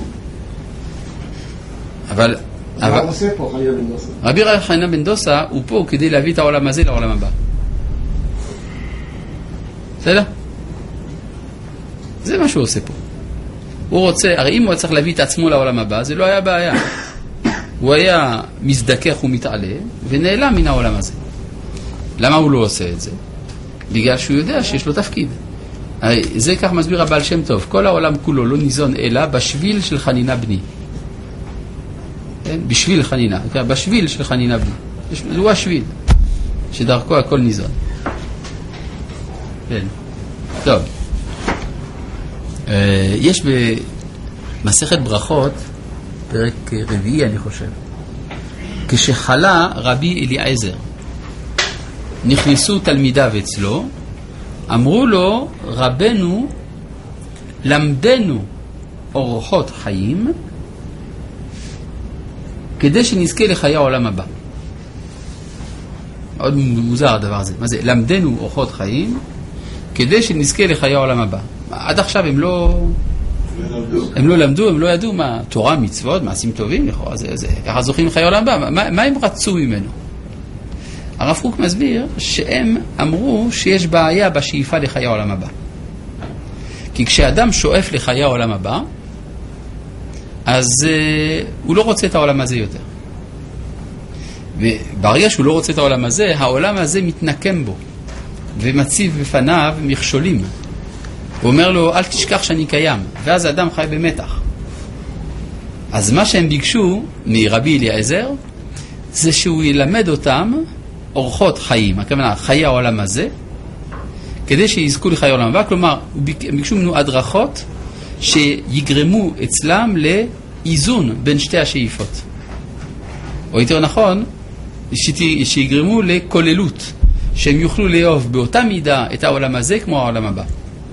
אבל... מה עושה פה חנינא בן דוסא? רבי חנינא בן דוסא הוא פה כדי להביא את העולם הזה לעולם הבא. בסדר? זה מה שהוא עושה פה. הוא רוצה, הרי אם הוא צריך להביא את עצמו לעולם הבא, זה לא היה בעיה. הוא היה מזדכך ומתעלה ונעלם מן העולם הזה. למה הוא לא עושה את זה? בגלל שהוא יודע שיש לו תפקיד. זה כך מסביר הבעל שם טוב. כל העולם כולו לא ניזון אלא בשביל של חנינה בני. בשביל חנינה, בשביל של חנינה בני. הוא השביל שדרכו הכל ניזון. כן. טוב. יש במסכת ברכות, פרק רביעי אני חושב, כשחלה רבי אליעזר, נכנסו תלמידיו אצלו, אמרו לו, רבנו, למדנו אורחות חיים, כדי שנזכה לחיי העולם הבא. מאוד מוזר הדבר הזה. מה זה? למדנו אורחות חיים, כדי שנזכה לחיי העולם הבא. עד עכשיו הם לא למדו, הם לא ידעו מה תורה, מצוות, מעשים טובים, איך זוכים לחיי העולם הבא. מה הם רצו ממנו? הרב קוק מסביר שהם אמרו שיש בעיה בשאיפה לחיי העולם הבא. כי כשאדם שואף לחיי העולם הבא, אז הוא לא רוצה את העולם הזה יותר. וברגע שהוא לא רוצה את העולם הזה, העולם הזה מתנקם בו ומציב בפניו מכשולים. הוא אומר לו, אל תשכח שאני קיים. ואז האדם חי במתח. אז מה שהם ביקשו מרבי אליעזר, זה שהוא ילמד אותם אורחות חיים, הכוונה חיי העולם הזה, כדי שיזכו לחיי העולם הבא. כלומר, הם ביקשו ממנו הדרכות שיגרמו אצלם לאיזון בין שתי השאיפות. או יותר נכון, שיגרמו לכוללות, שהם יוכלו לאהוב באותה מידה את העולם הזה כמו העולם הבא.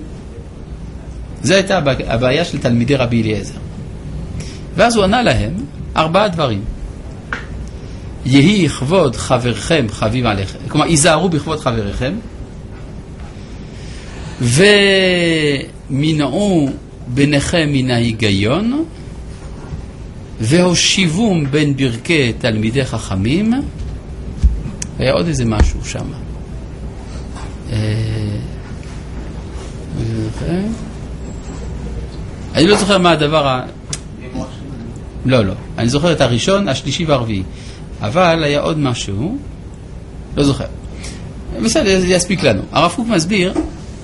זו הייתה הבעיה של תלמידי רבי אליעזר. ואז הוא ענה להם 4 דברים. יהי כבוד חברכם חביב עליכם. כלומר, היזהרו בכבוד חבריכם. ומנעו ביניכם מן ההיגיון. והושיבום בין ברכי תלמידי חכמים. היה עוד איזה משהו שם. אני לא זוכר מה הדבר לא. אני זוכר את הראשון, השלישי והרביעי. אבל היה עוד משהו, לא זוכר. בסדר, זה יספיק לנו. הרב קוק מסביר,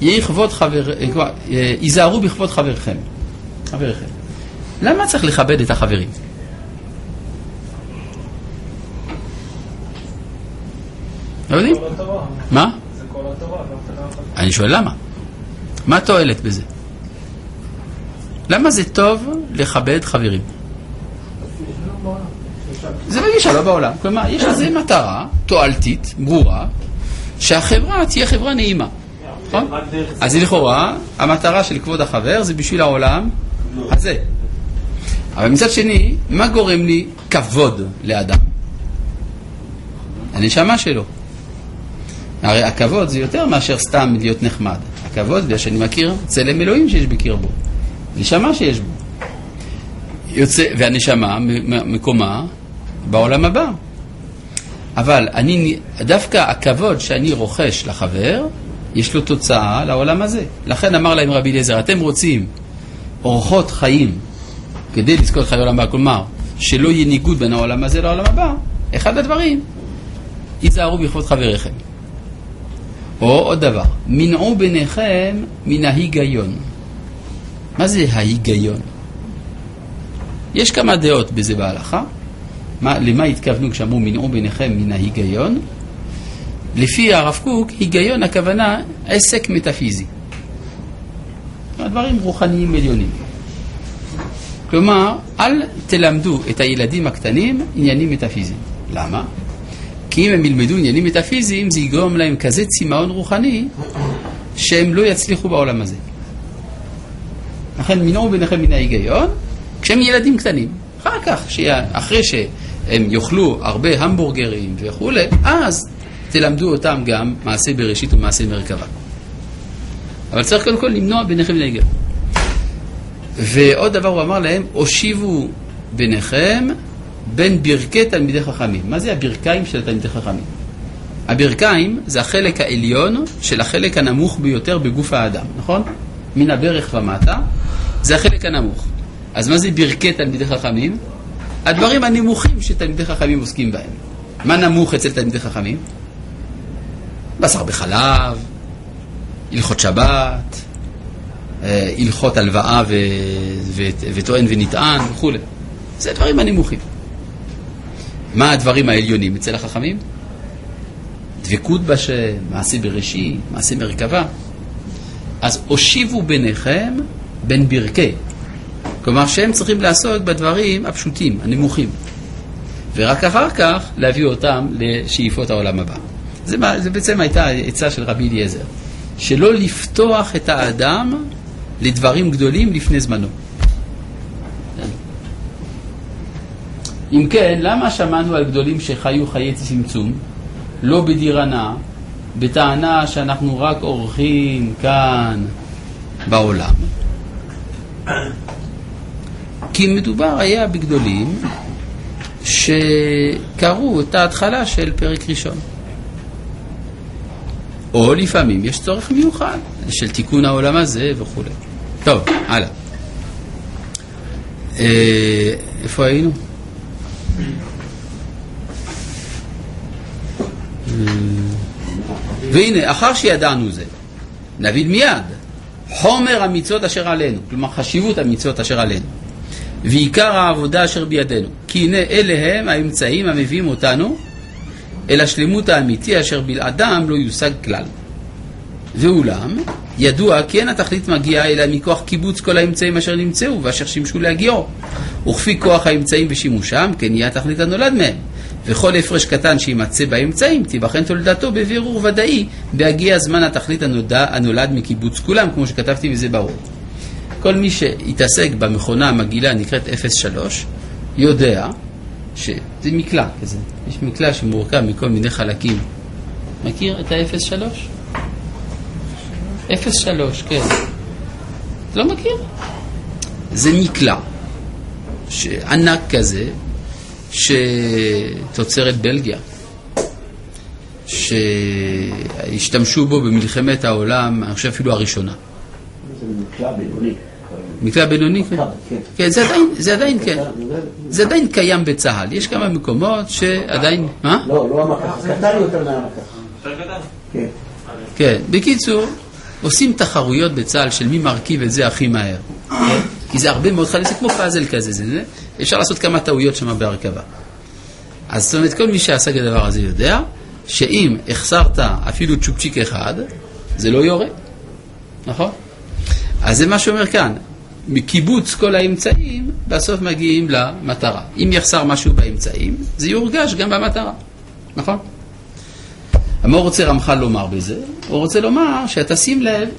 היזהרו בכבוד חברכם. למה צריך לכבד את החברים? לא יודעים? מה? זה כל התורה, אני שואל למה? מה התועלת בזה? למה זה טוב לכבד חברים? זה בגישה לא בעולם. כלומר, יש לזה מטרה תועלתית, ברורה, שהחברה תהיה חברה נעימה. נכון? אז לכאורה, המטרה של כבוד החבר זה בשביל העולם הזה. אבל מצד שני, מה גורם לי כבוד לאדם? הנשמה שלו. הרי הכבוד זה יותר מאשר סתם להיות נחמד. הכבוד זה שאני מכיר צלם אלוהים שיש בקרבו. נשמה שיש בו. והנשמה מקומה בעולם הבא. אבל דווקא הכבוד שאני רוכש לחבר, יש לו תוצאה לעולם הזה. לכן אמר להם רבי אליעזר, אתם רוצים אורחות חיים כדי לזכות חיי העולם הבא, כלומר, שלא יהיה ניגוד בין העולם הזה לעולם הבא, אחד הדברים, ייזהרו בכבוד חבריכם. או עוד דבר, מנעו ביניכם מן ההיגיון. מה זה ההיגיון? יש כמה דעות בזה בהלכה. למה התכוונו כשאמרו מנעו ביניכם מן ההיגיון? לפי הרב קוק, היגיון הכוונה עסק מטאפיזי. דברים רוחניים עליונים. כלומר, אל תלמדו את הילדים הקטנים עניינים מטאפיזיים. למה? כי אם הם ילמדו עניינים מטאפיזיים, זה יגרום להם כזה צמאון רוחני, שהם לא יצליחו בעולם הזה. לכן מנעו ביניכם מן ההיגיון, כשהם ילדים קטנים. אחר כך, אחרי שהם יאכלו הרבה המבורגרים וכו', אז תלמדו אותם גם מעשה בראשית ומעשה מרכבה. אבל צריך קודם כל למנוע ביניכם מן ההיגיון. ועוד דבר הוא אמר להם, הושיבו ביניכם בין ברכי תלמידי חכמים. מה זה הברכיים של תלמידי חכמים? הברכיים זה החלק העליון של החלק הנמוך ביותר בגוף האדם, נכון? מן הברך ומטה, זה החלק הנמוך. אז מה זה ברכי תלמידי חכמים? הדברים הנמוכים שתלמידי חכמים עוסקים בהם. מה נמוך אצל תלמידי חכמים? בשר בחלב, הלכות שבת, הלכות הלוואה וטוען ונטען וכו'. זה הדברים הנמוכים. מה הדברים העליונים אצל החכמים? דבקות בשם, מעשה בראשית, מעשה מרכבה. אז הושיבו ביניכם בין ברכי. כלומר שהם צריכים לעסוק בדברים הפשוטים, הנמוכים. ורק אחר כך להביא אותם לשאיפות העולם הבא. זה בעצם הייתה העצה של רבי אליעזר. שלא לפתוח את האדם לדברים גדולים לפני זמנו. אם כן, למה שמענו על גדולים שחיו חיי צמצום, לא בדירנה, בטענה שאנחנו רק אורחים כאן בעולם? כי מדובר היה בגדולים שקראו את ההתחלה של פרק ראשון. או לפעמים יש צורך מיוחד של תיקון העולם הזה וכו'. טוב, הלאה. איפה היינו? והנה, אחר שידענו זה, נבין מיד חומר המצוות אשר עלינו, כלומר חשיבות המצוות אשר עלינו, ועיקר העבודה אשר בידינו, כי הנה אלה הם האמצעים המביאים אותנו אל השלמות האמיתי אשר בלעדם לא יושג כלל. ואולם, ידוע כי אין התכלית מגיעה אלא מכוח קיבוץ כל האמצעים אשר נמצאו ואשר שימשו להגיעו. וכפי כוח האמצעים ושימושם, כן יהיה התכלית הנולד מהם. וכל הפרש קטן שימצא באמצעים, תיבחן תולדתו בבירור ודאי, בהגיע זמן התכלית הנולד מקיבוץ כולם, כמו שכתבתי וזה ברור. כל מי שיתעסק במכונה המגילה נקראת 03, יודע שזה מקלע כזה. יש מקלע שמורכב מכל מיני חלקים. מכיר את ה-03? 03, כן. אתה לא מכיר? זה מקלע ענק כזה שתוצרת בלגיה, שהשתמשו בו במלחמת העולם, אני חושב אפילו הראשונה. זה מקלע בינוני. מקלע בינוני? כן, זה עדיין כן. זה עדיין קיים בצהל. יש כמה מקומות שעדיין... מה? לא המקח, קטן יותר מהמקח. יותר קטן? כן. כן, בקיצור, עושים תחרויות בצהל של מי מרכיב את זה הכי מהר. כי זה הרבה מאוד חלק, זה כמו פאזל כזה, אפשר לעשות כמה טעויות שם בהרכבה. אז זאת אומרת, כל מי שעסק הדבר הזה יודע שאם החסרת אפילו צ'ופצ'יק אחד, זה לא יורה, נכון? אז זה מה שאומר כאן, מקיבוץ כל האמצעים, בסוף מגיעים למטרה. אם יחסר משהו באמצעים, זה יורגש גם במטרה, נכון? מה הוא רוצה רמח"ל לומר בזה? הוא רוצה לומר שאתה שים לב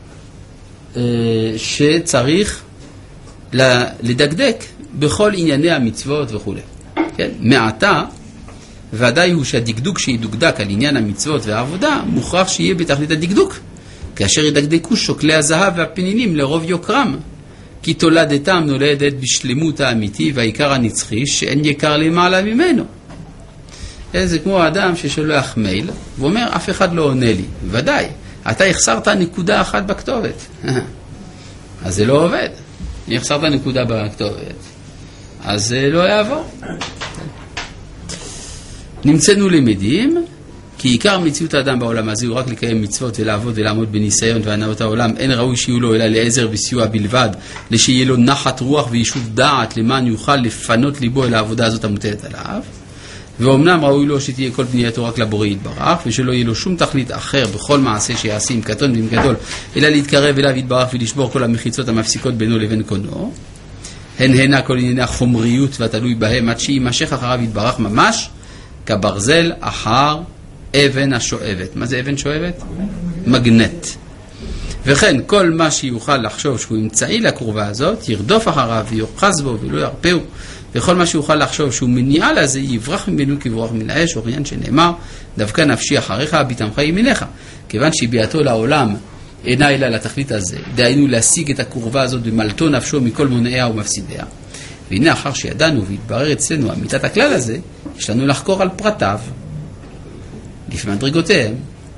שצריך לדקדק בכל ענייני המצוות וכו'. כן? מעתה, ודאי הוא שהדקדוק שידוקדק על עניין המצוות והעבודה, מוכרח שיהיה בתכלית הדקדוק, כאשר ידקדקו שוקלי הזהב והפנינים לרוב יוקרם, כי תולדתם נולדת בשלמות האמיתי והעיקר הנצחי שאין יקר למעלה ממנו. זה כמו האדם ששולח מייל ואומר אף אחד לא עונה לי. ודאי, אתה החסרת נקודה אחת בכתובת. אז זה לא עובד. אם החסרת נקודה בכתובת, אז זה לא יעבור. נמצאנו למדים, כי עיקר מציאות האדם בעולם הזה הוא רק לקיים מצוות ולעבוד ולעמוד בניסיון והנאות העולם. אין ראוי שיהיו לו אלא לעזר וסיוע בלבד, לשיהיה לו נחת רוח וישות דעת למען יוכל לפנות ליבו אל העבודה הזאת המוטלת עליו. ואומנם ראוי לו שתהיה כל בנייתו רק לבורא יתברך, ושלא יהיה לו שום תכלית אחר בכל מעשה שיעשה עם קטון ועם גדול, אלא להתקרב אליו יתברך ולשבור כל המחיצות המפסיקות בינו לבין קונו. הנה כל ענייני החומריות והתלוי בהם, עד שימשך אחריו יתברך ממש, כברזל אחר אבן השואבת. מה זה אבן שואבת? מגנט. וכן, כל מה שיוכל לחשוב שהוא אמצעי לקרובה הזאת, ירדוף אחריו ויוחז בו ולא ירפאו. וכל מה שיוכל לחשוב שהוא מניעה לזה, יברח ממנו כברוח מן האש, אוריין שנאמר, דווקא נפשי אחריך, ביטמך ימיניך. כיוון שהביאתו לעולם אינה אלא לתכלית הזה, דהיינו להשיג את הקרובה הזאת במלטו נפשו מכל מונעיה ומפסידיה. והנה אחר שידענו והתברר אצלנו אמיתת הכלל הזה, יש לנו לחקור על פרטיו, לפי מדרגותיהם,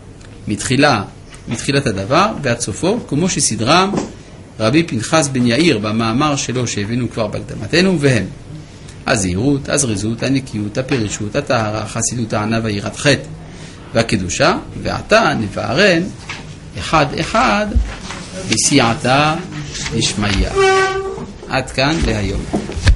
מתחילת הדבר ועד סופו, כמו שסדרם רבי פנחס בן יאיר במאמר שלו שהבאנו כבר בהקדמתנו, והם הזהירות, הזריזות, הנקיות, הפרישות, הטהרה, החסידות, הענה והיראת חטא והקדושה, ועתה נבערן אחד אחד בסייעתא דשמיא. עד כאן להיום.